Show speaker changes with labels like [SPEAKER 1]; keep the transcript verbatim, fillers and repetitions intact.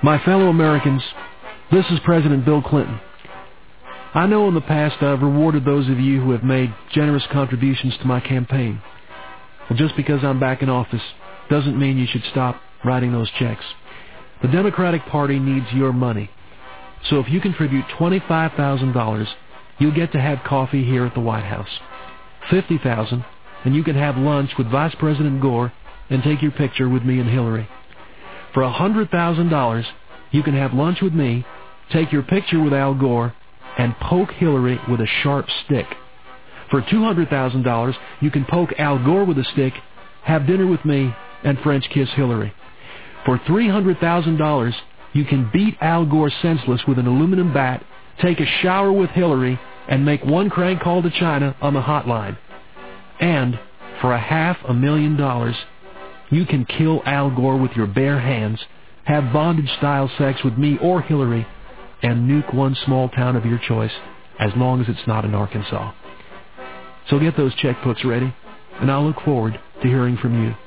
[SPEAKER 1] My fellow Americans, this is President Bill Clinton. I know in the past I've rewarded those of you who have made generous contributions to my campaign. Well, just because I'm back in office doesn't mean you should stop writing those checks. The Democratic Party needs your money. So if you contribute twenty-five thousand dollars, you'll get to have coffee here at the White House. fifty thousand dollars, and you can have lunch with Vice President Gore and take your picture with me and Hillary. For one hundred thousand dollars, you can have lunch with me, take your picture with Al Gore, and poke Hillary with a sharp stick. For two hundred thousand dollars, you can poke Al Gore with a stick, have dinner with me, and French kiss Hillary. For three hundred thousand dollars, you can beat Al Gore senseless with an aluminum bat, take a shower with Hillary, and make one crank call to China on the hotline. And for a half a million dollars, you can kill Al Gore with your bare hands, have bondage-style sex with me or Hillary, and nuke one small town of your choice, as long as it's not in Arkansas. So get those checkbooks ready, and I'll look forward to hearing from you.